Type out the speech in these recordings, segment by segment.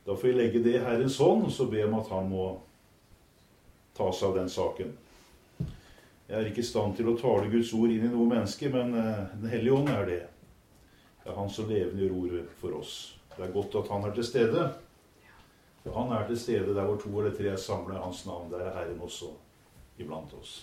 Da får vi legge det i Herrens hånd, og så be om at han må ta seg av den saken. Jeg er ikke i stand til å tale Guds ord inn i noe menneske, men Den hellige ånd er det. Det er han som levende gjør ordet for oss. Det er godt at han er til stede. For han er til stede der hvor 2 eller 3 er samlet hans navn. Der er Herren også iblant oss.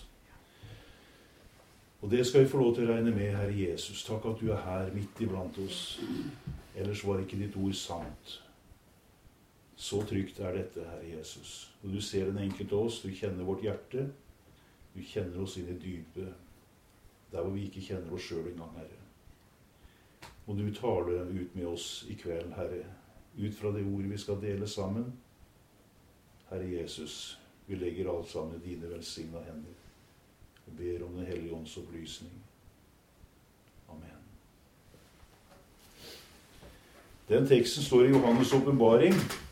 Og det skal vi få lov til å regne med, Herre Jesus. Takk at du er her midt iblant oss. Ellers var ikke ditt ord sant. Så trygt er dette, Herre Jesus. Og du ser den enkelte av oss, du kjenner vårt hjerte. Du kjenner oss inn i dypet, der hvor vi ikke kjenner oss selv engang, Herre. Og du taler ut med oss i kveld, Herre, ut fra det ordet vi skal dele sammen. Herre Jesus, vi legger alt sammen i dine velsignede hender, og ber om Den hellige ånds opplysning. Amen. Den teksten står i Johannes åpenbaring,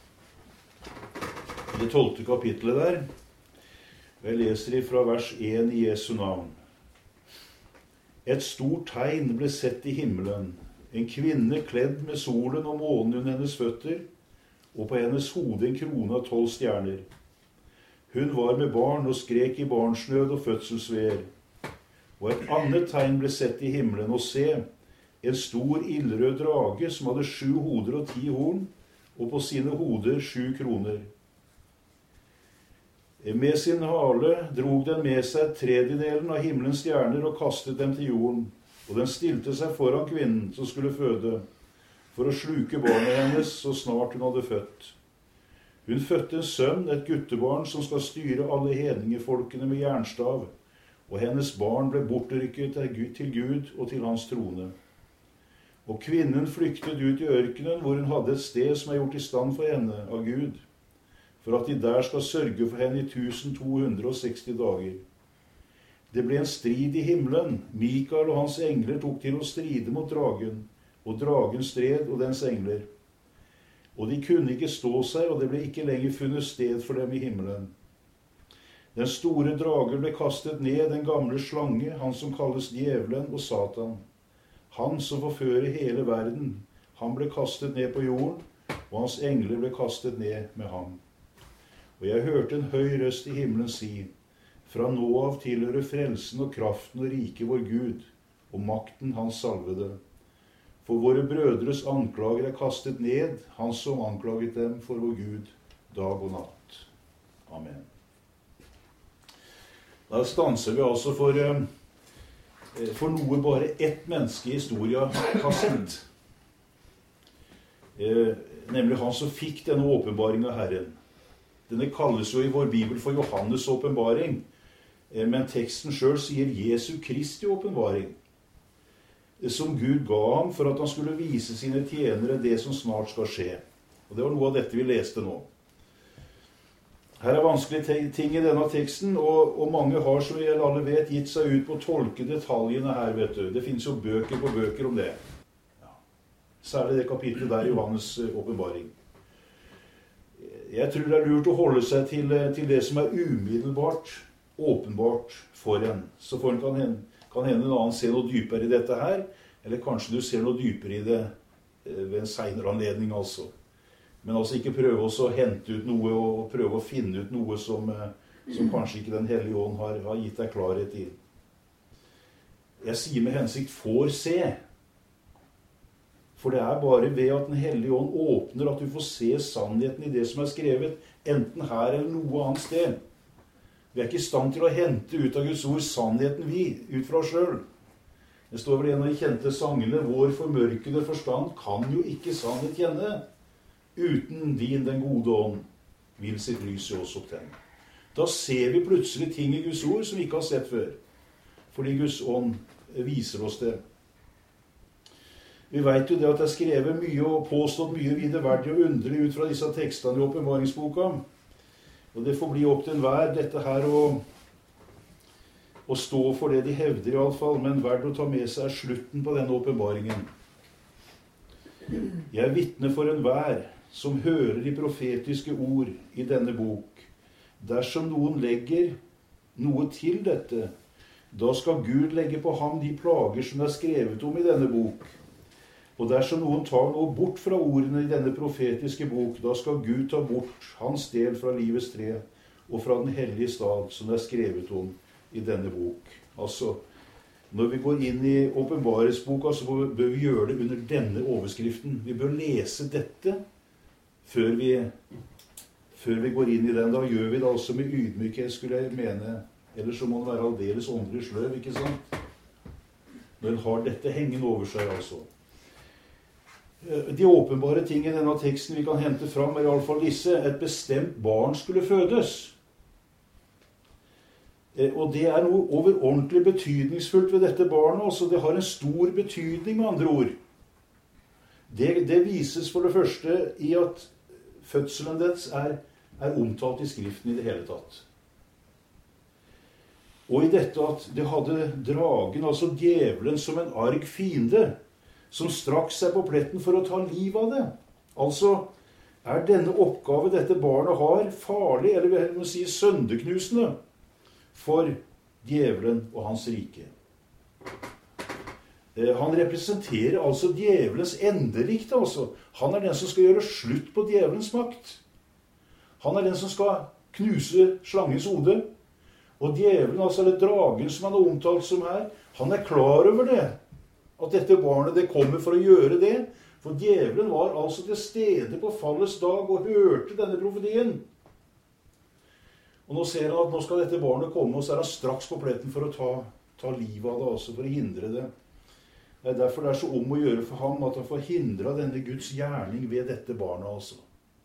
i det 12. kapittelet der. Jeg leser fra vers 1 i Jesu navn. Et stort tegn ble sett i himmelen, en kvinne kledd med solen og månen under hennes føtter, og på hennes hode en krone av 12 stjerner. Hun var med barn og skrek i barnsnød og fødselsveer. Og et annet tegn ble sett i himmelen, og se, en stor ildrød drage som hadde 7 hoder og 10 horn, og på sine hoder 7 kroner. Med sin hale drog den med seg 1/3 av himmelens stjerner og kastet dem til jorden, og den stilte seg foran kvinnen som skulle føde, for å sluke barnet hennes så snart hun hadde født. Hun fødte en sønn, et guttebarn, som skal styre alle hedningefolkene med jernstav, og hennes barn ble bortrykket til Gud og til hans trone. Og kvinnen flyktet ut i ørkenen, hvor hun hadde et sted som er gjort i stand for henne av Gud, for at de der skal sørge for henne i 1260 dager. Det ble en strid i himmelen. Mikael og hans engler tok til å stride mot dragen, og dragen stred og dens engler. Og de kunne ikke stå seg, og det ble ikke lenger funnet sted for dem i himmelen. Den store dragen ble kastet ned, den gamle slange, han som kalles djevelen og Satan. Han som forfører hele verden, han ble kastet ned på jorden, og hans engler ble kastet ned med ham. Og jeg hørte en høy røst i himmelen si, fra nå av tilhører frelsen og kraften og riket vår Gud, og makten hans salvede. For våre brødres anklager er kastet ned, han som anklaget dem for vår Gud, dag og natt. Amen. Da stanser vi altså for noe bare ett menneske i historien har sett. Nemlig han som fikk denne åpenbaringen av Herren. Denne kalles jo i vår Bibel for Johannes åpenbaring, men teksten selv sier Jesu Kristi åpenbaring, som Gud ga ham for at han skulle vise sine tjenere det som snart skal skje. Og det var noe av dette vi leste nå. Her er vanskelige ting i denne teksten, og mange har, som vi alle vet, gitt seg ut på å tolke detaljene her, vet du. Det finnes jo bøker på bøker om det. Ja. Særlig det kapitlet der, Johannes åpenbaring. Jeg tror det er lurt å holde seg til det som er umiddelbart, åpenbart for en. Så for en kan hende en annen se noe dypere i dette her, eller kanskje du ser noe dypere i det ved en senere anledning altså. Men altså ikke prøve også å hente ut noe og prøve å finne ut noe som kanskje ikke Den hellige ånd har gitt deg klarhet i. Jeg sier med hensikt får se. For det er bare ved at Den hellige ånd åpner at du får se sannheten i det som er skrevet, enten her eller noe annet sted. Vi er ikke i stand til å hente ut av Guds ord sannheten ut fra oss selv. Det står vel en av de kjente sangene, vår formørkede forstand kan jo ikke sannhet kjenne. Uten din, den gode ånd, vil sitt lys i oss opptenne. Da ser vi plutselig ting i Guds ord som vi ikke har sett før. Fordi Guds ånd viser oss det. Vi vet jo det at det er skrevet mye og påstått mye videreverdig og underlig ut fra disse tekstene i åpenbaringsboka. Og det får bli opp til enhver dette her å stå for det de hevder i alle fall, men verdt å ta med seg slutten på denne åpenbaringen. Jeg er vitne for enhver som hører de profetiske ord i denne bok. Dersom noen legger noe til dette, da skal Gud legge på ham de plager som er skrevet om i denne bok. Og dersom noen tar noe bort fra ordene i denne profetiske bok, da skal Gud ta bort hans del fra livets tre og fra den hellige stad, som det er skrevet om i denne bok. Altså, når vi går inn i åpenbaringsboka, så bør vi gjøre det under denne overskriften. Vi bør lese dette før vi går inn i den. Da gjør vi det altså med ydmykhet, skulle jeg mene. Ellers så må det være aldeles åndelig sløv, ikke sant? Når en har dette hengende over seg, altså. De åpenbare ting i denne teksten vi kan hente fram er i alle fall disse. Et bestemt barn skulle fødes. Og det er noe overordentlig betydningsfullt ved dette barnet. Altså det har en stor betydning, med andre ord. Det vises for det første i at fødselen dets er omtalt i Skriften i det hele tatt. Og i dette at det hadde dragen, altså djevelen, som en arg fiende, som straks seg på pletten for å ta liv av det. Altså, er denne oppgave dette barnet har farlig, eller vil man si søndeknusende, for djevelen og hans rike? Han representerer altså djevelens enderikt, altså. Han er den som skal gjøre slutt på djevelens makt. Han er den som skal knuse slangens hode. Og djevelen, altså, eller dragen som han er omtalt som her, han er klar over det. At dette barnet, det kommer for å gjøre det. For djevelen var altså til stede på fallets dag og hørte denne profetien. Og nå ser han at nå skal dette barnet komme, og så er han straks på pletten for å ta livet av det, altså for å hindre det. Det er derfor det er så om å gjøre for ham at han får hindret denne Guds gjerning ved dette barnet, altså.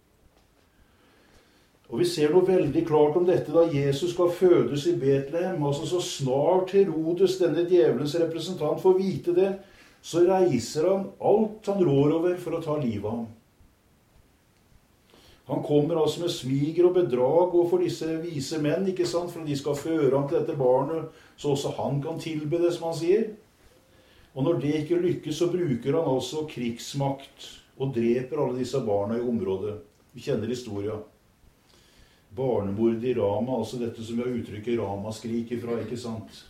Og vi ser noe veldig klart om dette da Jesus skal fødes i Betlehem. Altså så snart Herodes, denne djevelens representant, får vite det, så reiser han alt han rår over for å ta livet av ham. Han kommer altså med smiger og bedrag overfor disse vise menn, ikke sant? For at de skal føre ham til dette barnet, så også han kan tilbe det, som han sier. Og når det ikke lykkes, så bruker han altså krigsmakt og dreper alle disse barna i området. Vi kjenner historien. Barnemord i Rama, altså dette som vi har uttrykket Ramaskrik ifra, ikke sant?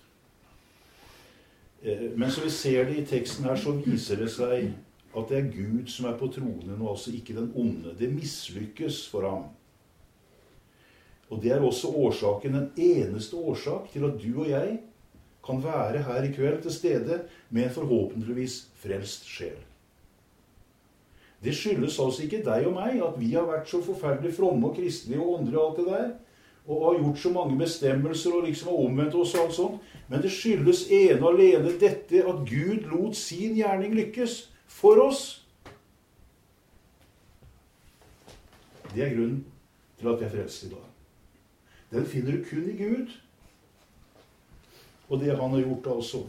Men så vi ser det i teksten her, så viser det seg at det er Gud som er på tronen, og altså ikke den onde. Det mislykkes for ham. Og det er også årsaken, den eneste årsak til at du og jeg kan være her i kveld til stede med en forhåpentligvis frelst sjel. Det skyldes altså ikke deg og meg at vi har vært så forferdelig fromme og kristelige og åndelige og alt det der, og har gjort så mange bestemmelser og liksom har omvendt oss og alt sånt, men det skyldes ene og alene dette at Gud lot sin gjerning lykkes for oss. Det er grunnen til at vi er frelst i dag. Den finner du kun i Gud, og det han har gjort altså.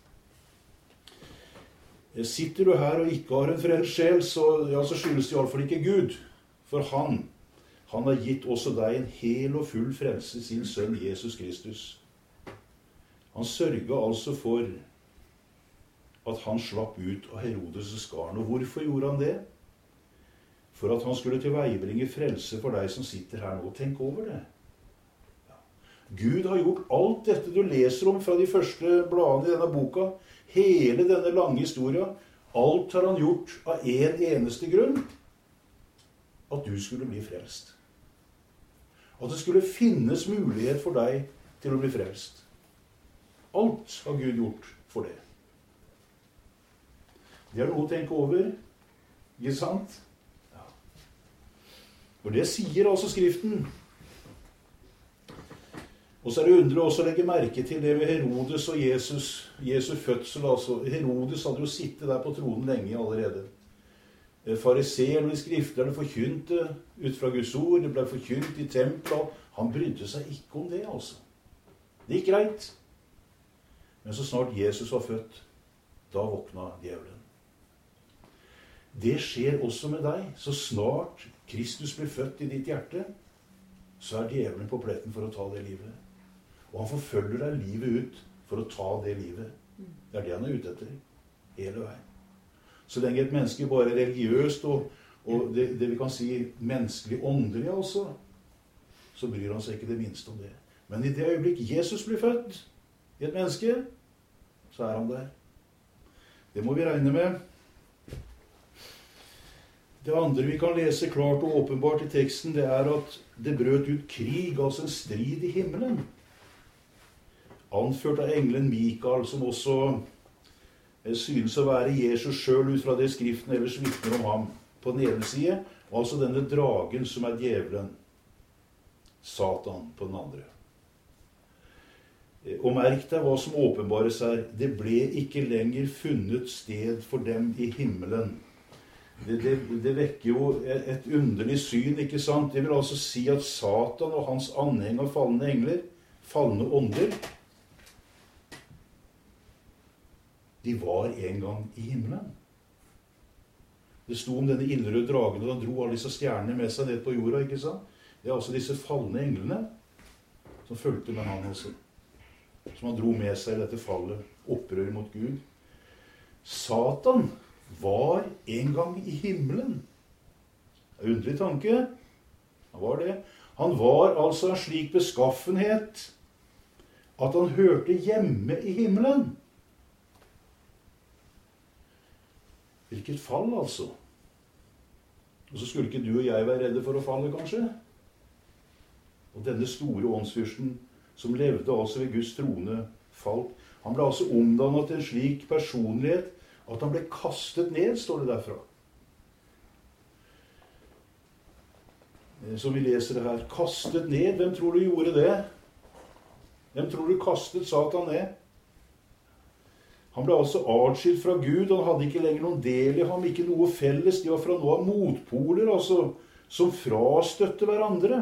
Sitter du her og ikke har en frelst sjel, så skyldes det i alle fall ikke Gud. For han har gitt også deg en hel og full frelse, sin sønn Jesus Kristus. Han sørget altså for at han slapp ut av Herodes' garn. Og hvorfor gjorde han det? For at han skulle tilveiebringe frelse for deg som sitter her nå. Tenk over det. Gud har gjort alt dette du leser om fra de første bladene i denne boka. Hele denne lange historien, alt har han gjort av en eneste grunn. At du skulle bli frelst. At det skulle finnes mulighet for deg til å bli frelst. Alt har Gud gjort for det. Det er noe å tenke over. Ikke sant? Ja. For det sier altså Skriften. Og så er det underlig også å legge merke til det med Herodes og Jesu fødsel. Altså. Herodes hadde jo sittet der på tronen lenge allerede. Fariseerne og skrifterne forkynte ut fra Guds ord. Det ble forkynt i tempelet. Han brydde seg ikke om det, altså. Det gikk greit. Men så snart Jesus var født, da våkna djevelen. Det skjer også med deg. Så snart Kristus blir født i ditt hjerte, så er djevelen på pletten for å ta det livet. Og han forfølger deg livet ut for å ta det livet. Det er det han er ute etter. Hele veien. Så lenge et menneske bare er religiøst og det vi kan si menneskelig åndelig altså, så bryr han seg ikke det minste om det. Men i det øyeblikk Jesus blir født i et menneske, så er han der. Det må vi regne med. Det andre vi kan lese klart og åpenbart i teksten, det er at det brøt ut krig, altså en strid i himmelen. Anført av engelen Mikael, som også synes å være Jesus selv ut fra det Skriften ellers vitner om ham. På den ene side, altså denne dragen som er djevelen, Satan på den andre. Og merk deg hva som åpenbares her. Det ble ikke lenger funnet sted for dem i himmelen. Det vekker jo et underlig syn, ikke sant? Det vil altså si at Satan og hans anheng av fallende engler, fallende ånder, de var en gang i himmelen. Det sto om denne ildrøde dragen, og han dro alle disse stjernene med seg ned på jorda, ikke sant? Det er altså disse fallende englene som fulgte med han også. Som han dro med seg i dette fallet, opprør mot Gud. Satan var en gang i himmelen. Det er en underlig tanke. Han var det. Han var altså en slik beskaffenhet at han hørte hjemme i himmelen. Hvilket fall, altså. Og så skulle ikke du og jeg være redde for å falle, kanskje? Og denne store åndsfyrsten, som levde altså ved Guds trone, falt. Han ble altså omdannet til en slik personlighet at han ble kastet ned, står det derfra. Så vi leser det her. Kastet ned. Hvem tror du gjorde det? Hvem tror du kastet Satan ned? Han ble altså atskilt fra Gud. Han hadde ikke lenger noen del i ham, ikke noe felles. De var fra nå av motpoler, altså, som frastøtte hverandre.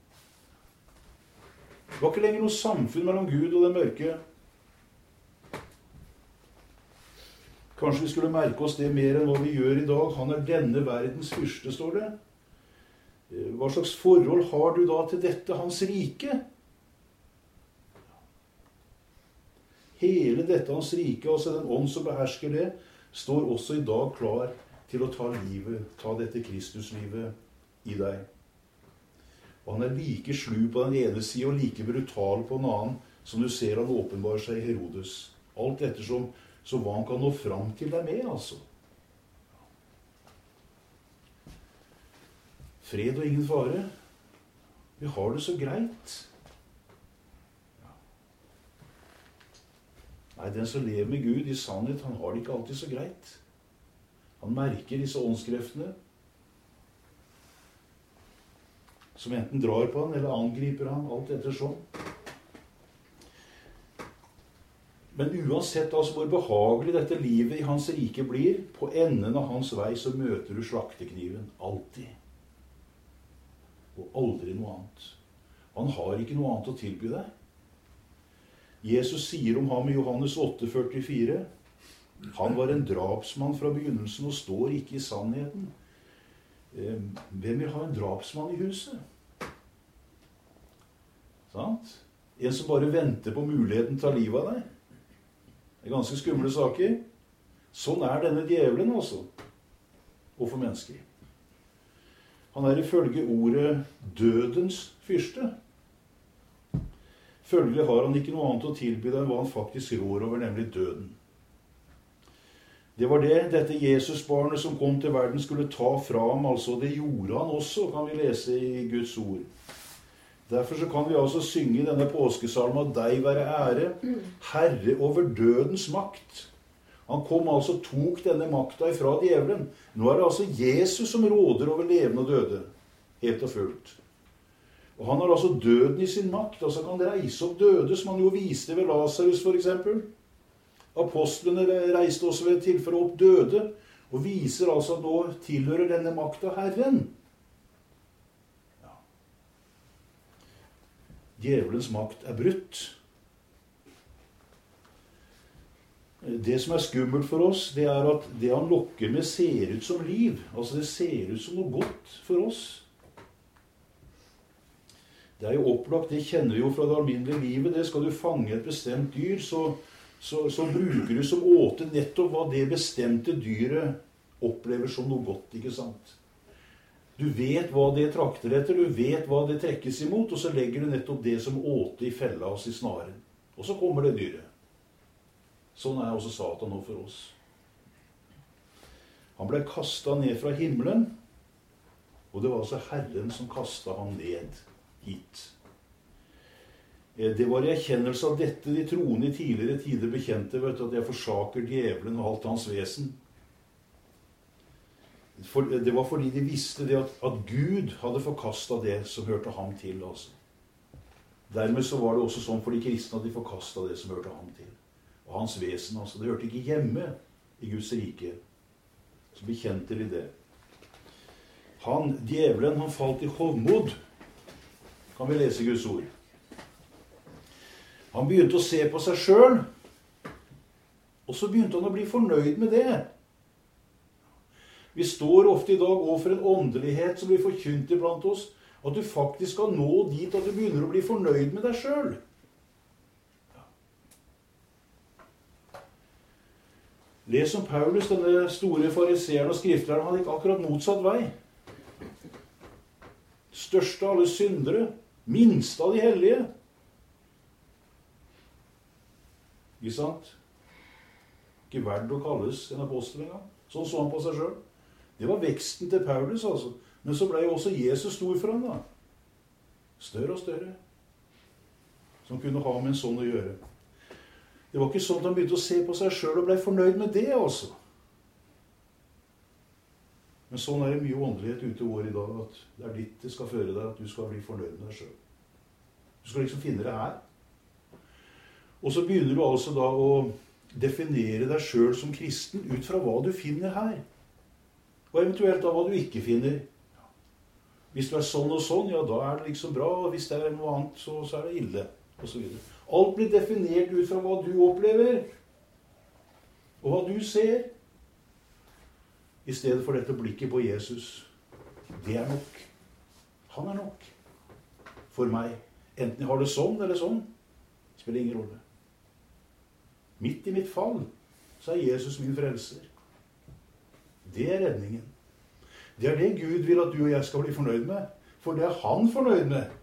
Det var ikke lenger noe samfunn mellom Gud og det mørke. Kanskje vi skulle merke oss det mer enn hva vi gjør i dag. Han er denne verdens fyrste, står det. Hva slags forhold har du da til dette, hans rike? Hele dette hans rike, altså den ånd som behersker det, står også i dag klar til å ta livet, ta dette Kristuslivet i deg. Og han er like slu på den ene siden og like brutal på den annen, som du ser han åpenbarer seg i Herodes. Alt ettersom så hva han kan nå fram til deg med, altså. Fred og ingen fare. Vi har det så greit. Nei, den som lever med Gud i sannhet, han har det ikke alltid så greit. Han merker disse åndskreftene, som enten drar på han, eller angriper han, alt ettersom. Men uansett altså hvor behagelig dette livet i hans rike blir, på enden av hans vei så møter du slaktekniven. Alltid. Og aldri noe annet. Han har ikke noe annet å tilby deg. Jesus sier om ham i Johannes 8,44, han var en drapsmann fra begynnelsen og står ikke i sannheten. Hvem vil ha en drapsmann i huset? Sant? En som bare venter på muligheten til å ta livet av deg. Det er ganske skumle saker. Sånn er denne djevelen også. Og for mennesker. Han er ifølge ordet dødens fyrste. Følgelig har han ikke noe annet å tilby deg enn hva han faktisk rår over, nemlig døden. Det var det, dette Jesusbarnet som kom til verden skulle ta fra ham, altså det gjorde han også, kan vi lese i Guds ord. Derfor så kan vi altså synge i denne påskesalmen at deg være ære, Herre over dødens makt. Han kom altså tok denne makta ifra djevelen. Nå er det altså Jesus som råder over levende og døde, helt og fullt. Og han har altså døden i sin makt, altså kan reise opp døde, som han jo viste ved Lazarus for eksempel. Apostlene reiste også ved tilfelle opp døde, og viser altså at nå tilhører denne makta Herren. Ja. Djevelens makt er brutt. Det som er skummelt for oss, det er at det han lokker med ser ut som liv. Altså det ser ut som noe godt for oss. Det er jo opplagt, det kjenner vi jo fra det alminnelige livet. Det skal du fange et bestemt dyr, så bruker du som åte nettopp hva det bestemte dyret opplever som noe godt, ikke sant? Du vet hva det trakter etter, du vet hva det trekkes imot, og så legger du nettopp det som åte i fella oss i snaren. Og så kommer det dyret. Sånn er også Satan nå for oss. Han ble kastet ned fra himmelen, Og det var altså Herren som kastet ham ned hit. Det var i erkjennelse av dette de troende i tidligere tider bekjente, vet du, at jeg forsaker djevelen og alt hans vesen. Det var fordi de visste det at Gud hadde forkastet det som hørte ham til. Altså. Dermed så var det også sånn for de kristne at de forkastet det som hørte ham til. Og hans vesen, altså. Det hørte ikke hjemme i Guds rike. Så bekjente de det. Djevelen, han falt i hovmod, kan vi lese Guds ord. Han begynte å se på seg selv, og så begynte han å bli fornøyd med det. Vi står ofte i dag overfor en åndelighet som blir forkynt iblant oss, at du faktisk skal nå dit at du begynner å bli fornøyd med deg selv. Les om Paulus, denne store fariseeren og skriftlæreren, hadde ikke akkurat motsatt vei. Største av alle syndere, minste av de hellige. Ikke sant? Ikke verdt å kalles en apostel engang. Sånn så han på seg selv. Det var veksten til Paulus, altså. Men så ble jo også Jesus stor for ham, da. Større og større. Som kunne ha med en sånn å gjøre. Det var ikke sånn at han begynte å se på seg selv og ble fornøyd med det, altså. Men sånn er det mye åndelighet ute vår i dag, at det er ditt det skal føre deg, at du skal bli fornøyd med deg selv. Du skal liksom finne det her. Og så begynner du altså da å definere deg selv som kristen ut fra hva du finner her. Og eventuelt da hva du ikke finner. Hvis du er sånn og sånn, ja da er det liksom bra, og hvis det er noe annet, så er det ille, og så videre. Alt blir definert ut fra hva du opplever, og hva du ser. I stedet for dette blikket på Jesus. Det er nok. Han er nok. For meg. Enten jeg har det sånn eller sånn, spiller ingen rolle. Midt i mitt fall, så er Jesus min frelser. Det er redningen. Det er det Gud vil at du og jeg skal bli fornøyd med. For det er han fornøyd med.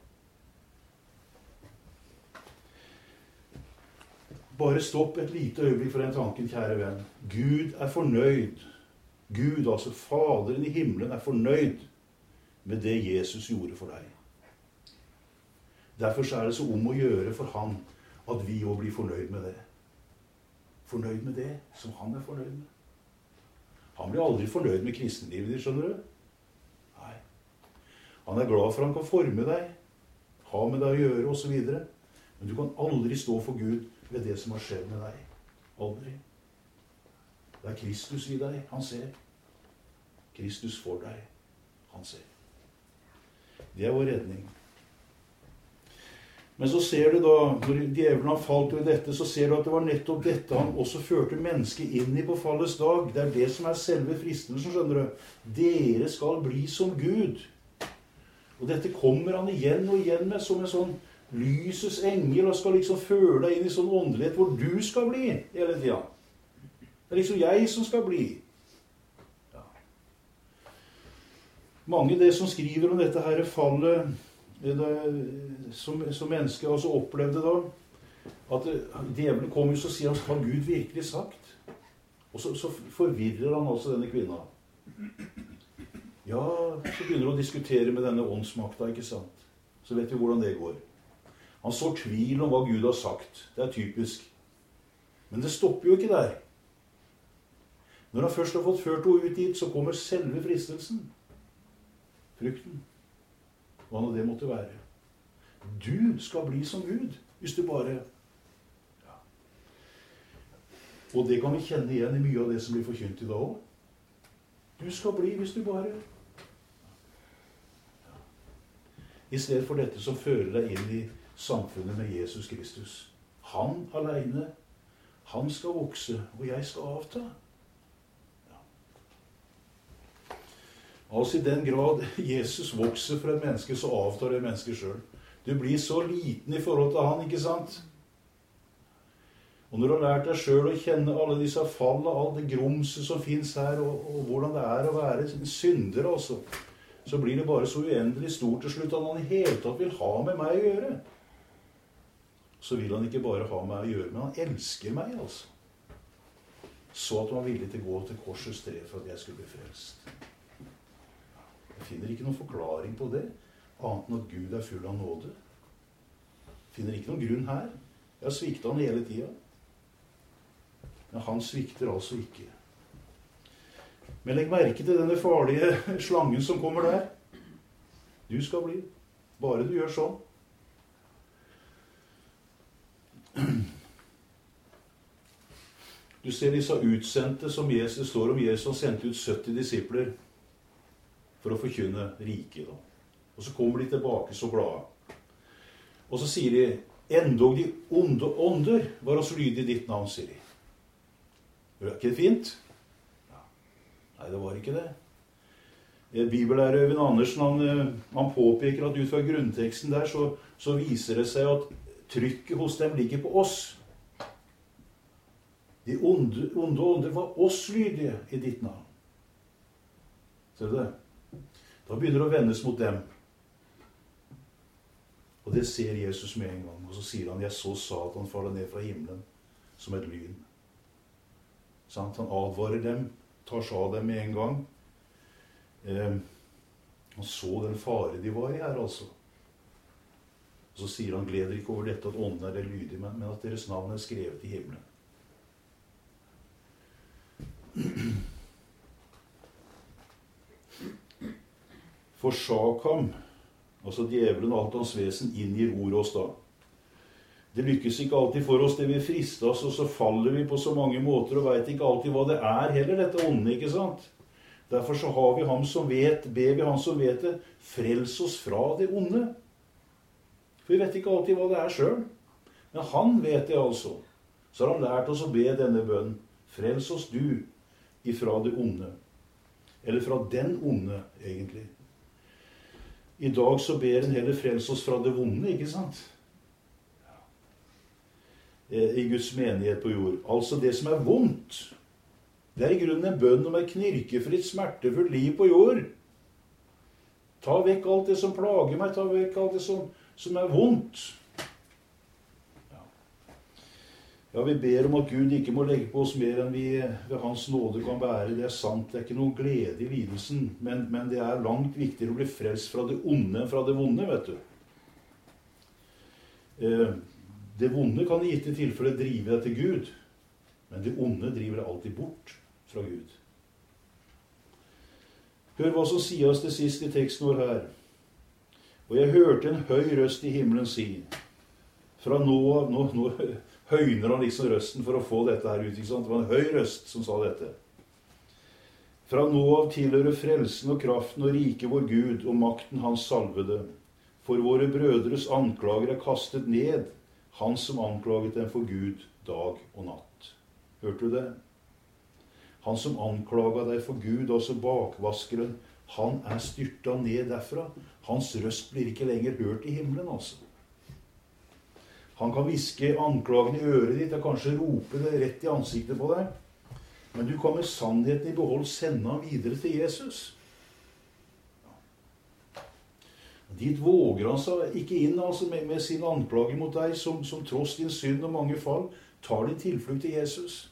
Bare stopp et lite øyeblikk for den tanken, kjære venn. Gud er fornøyd. Gud, altså Faderen i himmelen, er fornøyd med det Jesus gjorde for deg. Derfor så er det så om å gjøre for han at vi også blir fornøyd med det. Fornøyd med det som han er fornøyd med. Han blir aldri fornøyd med kristenlivet ditt, skjønner du? Nei. Han er glad for han kan forme deg, ha med deg å gjøre, og så videre. Men du kan aldri stå for Gud ved det som har skjedd med deg. Aldri. Det er Kristus i deg, han ser. Kristus for deg, han ser. Det er vår redning. Men så ser du da, når djevelen har falt i dette, så ser du at det var nettopp dette han også førte mennesket inn i på fallets dag. Det er det som er selve fristelsen, skjønner du. Dere skal bli som Gud. Og dette kommer han igjen og igjen med som en sånn lysets engel, og skal liksom føre deg inn i sånn åndelighet hvor du skal bli hele tiden. Det er liksom jeg som skal bli. Ja. Mange det som skriver om dette her fallet, som menneske også opplevde da, at djevelen kommer og sier han, har Gud virkelig sagt? Og så forvirrer han altså denne kvinna. Ja, så begynner han å diskutere med denne åndsmakta, ikke sant? Så vet vi hvordan det går. Han sår tvil om hva Gud har sagt. Det er typisk. Men det stopper jo ikke der. Når han først har fått ført henne ut dit, så kommer selve fristelsen. Frykten. Hva nå det måtte være. Du skal bli som Gud, hvis du bare... Ja. Og det kan vi kjenne igjen i mye av det som blir forkynt i dag også. Du skal bli hvis du bare... Ja. I stedet for dette som fører deg inn i samfunnet med Jesus Kristus. Han alene, han skal vokse, og jeg skal avta. Altså i den grad Jesus vokser for et menneske, så avtar det mennesket selv. Du blir så liten i forhold til han, ikke sant? Og når du har lært deg selv å kjenne alle disse fallene, all det grumset som finnes her, og hvordan det er å være en synder, altså, så blir det bare så uendelig stort til slutt at han i hele tatt vil ha med meg å gjøre. Så vil han ikke bare ha med meg å gjøre, men han elsker meg, altså. Så at han var villig til å gå til korsets tre for at jeg skulle bli frelst. finner ikke noen forklaring på det, annet enn at Gud er full av nåde. Finner ikke noen grunn her. Jeg har sviktet han hele tiden. Men han svikter altså ikke. Men legg merke til denne farlige slangen som kommer der. Du skal bli. Bare du gjør sånn. Du ser disse utsendte som Jesus står om. Jesus sendte ut 70 disipler for å forkynne riket. Og så kommer de tilbake så glade. Og så sier de, endog de onde ånder var oss lydige i ditt navn, sier de. Er ikke det fint? Ja. Nei, det var ikke det. Bibellærer Øyvind Andersen, han påpeker at ut fra grunnteksten der, så viser det seg at trykket hos dem ligger på oss. De onde ånder var oss lydige i ditt navn. Ser du det? Da begynner det å vendes mot dem. Og det ser Jesus med en gang. Og så sier han, jeg så Satan falle ned fra himmelen som et lyn. Sant? Han advarer dem, tar seg av dem med en gang. Han så den fare de var i her, altså. Og så sier han, gleder ikke over dette at ånden er det lydige, men at deres navn er skrevet i himmelen. Forsak ham, altså djevelen og alt hans vesen, inngir ord oss da. Det lykkes ikke alltid for oss, det vil friste oss, og så faller vi på så mange måter og vet ikke alltid hva det er heller, dette onde, ikke sant? Derfor så har vi ham som vet, ber vi ham som vet det, frels oss fra det onde. For vi vet ikke alltid hva det er selv. Men han vet det altså. Så har han lært oss å be denne bønnen. Frels oss du ifra det onde. Eller fra den onde, egentlig. I dag så ber en heller frels oss fra det vonde, ikke sant? I Guds menighet på jord. Altså det som er vondt. Det er i grunnen en bønn om et knirkefritt, smertefullt liv på jord. Ta vekk alt det som plager meg, ta vekk alt det som er vondt. Ja, vi ber om at Gud ikke må legge på oss mer enn vi ved hans nåde kan bære. Det er sant, det er ikke noen glede i lidelsen, men det er langt viktigere å bli frelst fra det onde enn fra det vonde, vet du. Det vonde kan i gitte tilfelle drive deg til Gud, men det onde driver deg alltid bort fra Gud. Hør hva som sies til sist i teksten vår her. Og jeg hørte en høy røst i himmelen si, fra nå høyner han liksom røsten for å få dette her ut, ikke sant? Det var en høy røst som sa dette. Fra nå av tilhører frelsen og kraften og rike vår Gud og makten hans salvede. For våre brødres anklager er kastet ned, han som anklaget dem for Gud dag og natt. Hørte du det? Han som anklaget deg for Gud, altså bakvaskeren, han er styrtet ned derfra. Hans røst blir ikke lenger hørt i himmelen, altså. Han kan viske anklagen i øret ditt og kanskje rope det rett i ansiktet på deg. Men du kan med sannheten i behold sende ham videre til Jesus. Dit våger han seg ikke inn altså, med sin anklage mot deg, som tross din synd og mange fall tar din tilflukt til Jesus.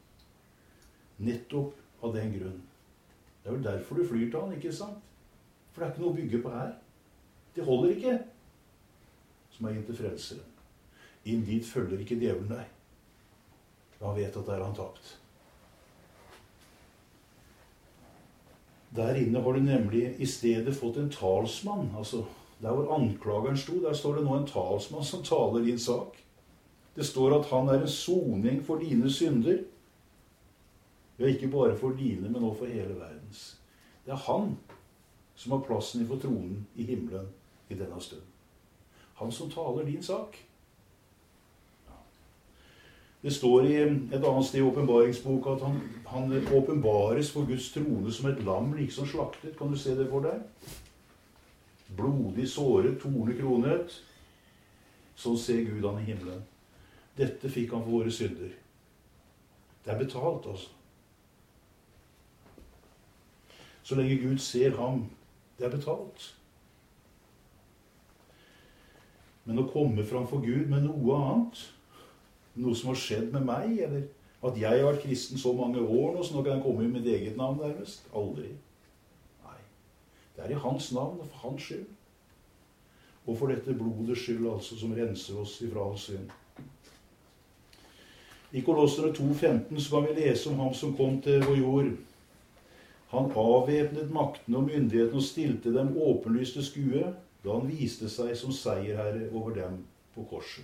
Nettopp av den grunn. Det er vel derfor du flyr til han, ikke sant? For det er ikke noe å bygge på her. Det holder ikke, som er inn til frelseren. Inn dit følger ikke djevelen deg. Han vet at der er han tapt. Der inne har du nemlig i stedet fått en talsmann. Altså, der hvor anklageren sto, der står det nå en talsmann som taler din sak. Det står at han er en soning for dine synder. Ja, ikke bare for dine, men også for hele verdens. Det er han som har plassen for tronen i himmelen i denne stund. Han som taler din sak. Det står i et annet sted i åpenbaringsboka at han åpenbares for Guds trone som et lam liksom slaktet. Kan du se det for deg? Blodig såret, tornekronet. Sånn ser Gud han i himmelen. Dette fikk han for våre synder. Det er betalt, altså. Så lenge Gud ser ham, det er betalt. Men å komme fram for Gud med noe annet, noe som har skjedd med meg, eller at jeg har vært kristen så mange år nå, så nå kan jeg komme i mitt eget navn nærmest. Aldri. Nei. Det er i hans navn og for hans skyld. Og for dette blodets skyld, altså, som renser oss ifra all synd. I Kolosserne 2,15 så kan vi lese om ham som kom til vår jord. Han avvæpnet makten og myndigheten og stilte dem åpenlyste skue, da han viste seg som seierherre over dem på korset.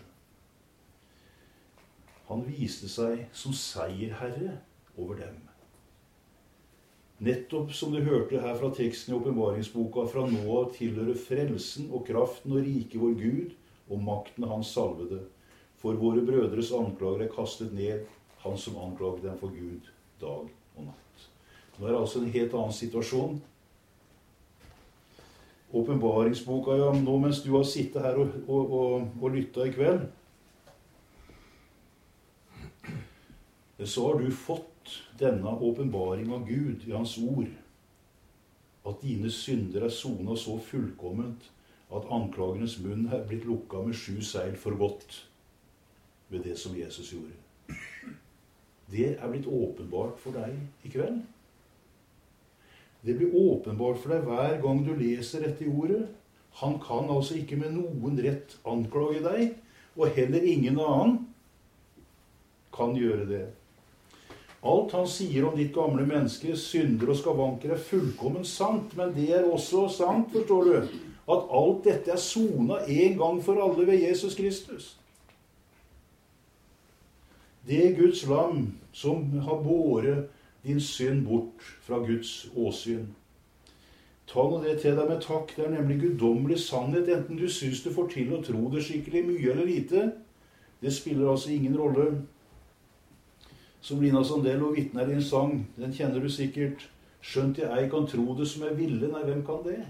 Han viste seg som seierherre over dem. Nettopp som du hørte her fra teksten i åpenbaringsboka, fra nå av tilhører frelsen og kraften og riket vår Gud og makten hans salvede. For våre brødres anklager er kastet ned, han som anklaget dem for Gud dag og natt. Nå er det altså en helt annen situasjon. Åpenbaringsboka, ja, nå mens du har sittet her og lyttet i kveld, så har du fått denne åpenbaring av Gud i hans ord, at dine synder er sonet så fullkomment at anklagernes munn er blitt lukket med 7 seil for godt ved det som Jesus gjorde. Det er blitt åpenbart for deg i kveld. Det blir åpenbart for deg hver gang du leser dette ordet. Han kan altså ikke med noen rett anklage deg, og heller ingen annen kan gjøre det. Alt han sier om ditt gamle menneske, synder og skavanker, er fullkommen sant, men det er også sant, forstår du, at alt dette er sonet en gang for alle ved Jesus Kristus. Det er Guds lam som har båret din synd bort fra Guds åsyn. Ta nå det til deg med takk. Det er nemlig guddommelig sannhet, enten du synes du får til å tro det skikkelig mye eller lite. Det spiller altså ingen rolle. Som Lina Sandell og vitner i en sang, den kjenner du sikkert. Skjønt jeg kan tro det som jeg ville, nei, hvem kan det?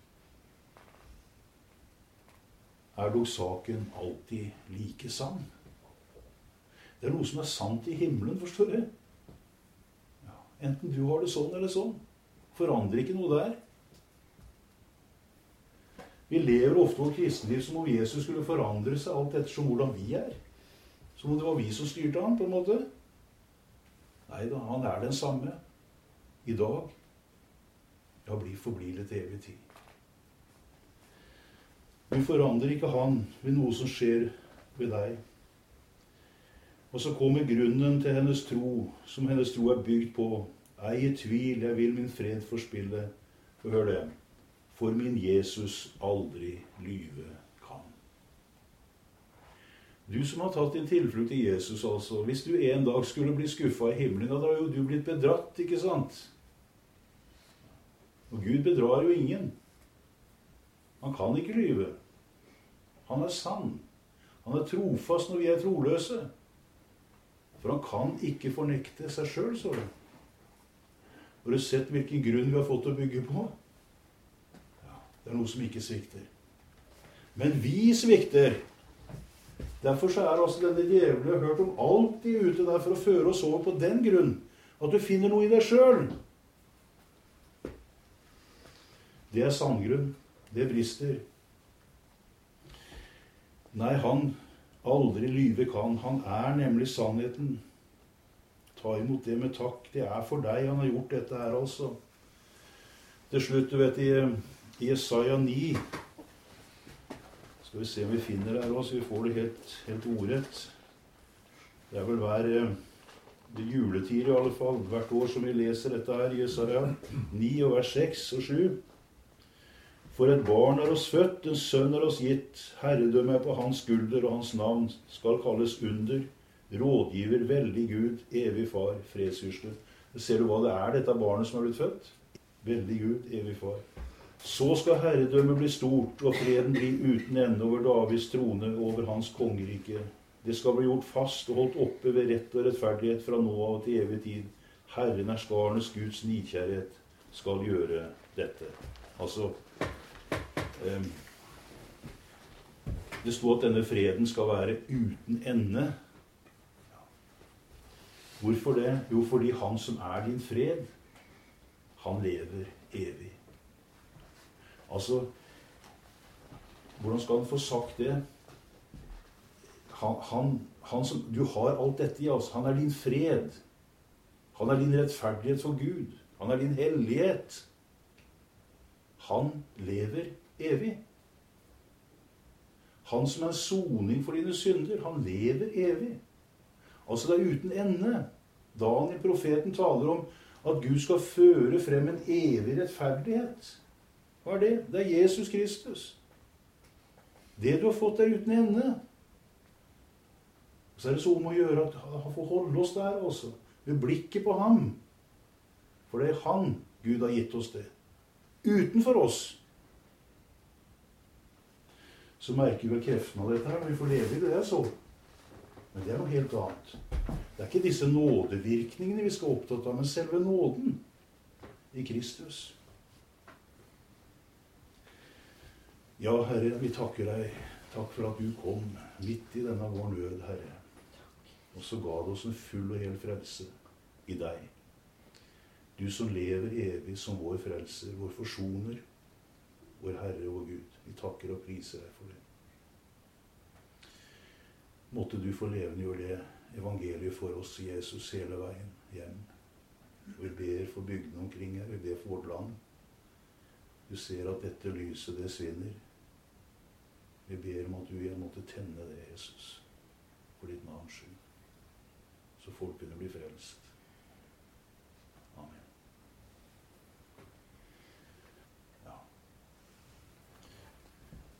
Er dog saken alltid like sann? Det er noe som er sant i himmelen, forstår du? Ja, enten du har det sånn eller sånn. Forandrer ikke noe der. Vi lever ofte vårt kristenliv som om Jesus skulle forandre seg alt ettersom hvordan vi er. Som om det var vi som styrte han, på en måte. Neida, han er den samme. I dag. Ja, forblir det til evig tid. Vi forandrer ikke han ved noe som skjer ved deg. Og så kommer grunnen til hennes tro, som hennes tro er bygd på. Ei i tvil, jeg vil min fred forspille. For hør det. For min Jesus aldri lyve kan. Du som har tatt din tilflukt i Jesus, altså. Hvis du en dag skulle bli skuffet i himmelen, da har jo du blitt bedratt, ikke sant? Og Gud bedrar jo ingen. Han kan ikke lyve. Han er sann. Han er trofast når vi er troløse. For han kan ikke fornekte seg selv, så det. Har du sett hvilken grunn vi har fått å bygge på? Ja, det er noe som ikke svikter. Men vi svikter. Derfor så er altså denne djevelen hørt om alltid ute der for å føre oss over på den grunn. At du finner noe i deg selv. Det er sanngrunn. Det brister. Nei, han aldri lyve kan. Han er nemlig sannheten. Ta imot det med takk. Det er for deg han har gjort dette her, altså. Til slutt, du vet, i Jesaja 9, skal vi se om vi finner det her også, vi får det helt ordrett. Det er vel hver juletid i alle fall, hvert år som vi leser dette her, Jesaja 9 og vers 6 og 7. For et barn er oss født, en sønn er oss gitt, herredømme er på hans skulder, og hans navn skal kalles under, rådgiver, veldig Gud, evig far, fredsfyrste. Ser du hva det er, dette barnet som er blitt født? Veldig Gud, evig far. Så skal herredømme bli stort, og freden bli uten ende over Davids trone, over hans kongerike. Det skal bli gjort fast og holdt oppe ved rett og rettferdighet fra nå av til evig tid. Herren er skarenes Guds nidkjærlighet skal gjøre dette. Altså, det står at denne freden skal være uten ende. Hvorfor det? Jo, fordi han som er din fred, han lever evig. Altså, hvordan skal han få sagt det? Han som, du har alt dette i oss, han er din fred. Han er din rettferdighet for Gud. Han er din hellighet. han lever evig. Han som er soning for dine synder, han lever evig. Altså det er uten ende. Daniel, profeten, taler om at Gud skal føre frem en evig rettferdighet. Hva er det? Det er Jesus Kristus. Det du har fått er uten ende. Så er det så om å gjøre at han får holde oss der også. Med blikket på ham. For det er han Gud har gitt oss det. Utenfor oss. Så merker vi kreften av dette her. Vi får leve i det jeg så. Men det er noe helt annet. Det er ikke disse nådevirkningene vi skal opptatt av, men selve nåden i Kristus. Ja, Herre, vi takker deg. Takk for at du kom midt i denne vår nød, Herre. Og så ga du oss en full og hel frelse i deg. Du som lever evig som vår frelser, vår forsoner, vår Herre og Gud. Vi takker og priser deg for det. Måtte du få levendegjøre det evangeliet for oss, Jesus, hele veien hjem. Og vi ber for bygdene omkring her, vi ber for vårt land. Du ser at dette lyset, det svinner. Vi ber om at du igjen måtte tenne det, Jesus, for ditt navns skyld. Så folk kunne bli frelst.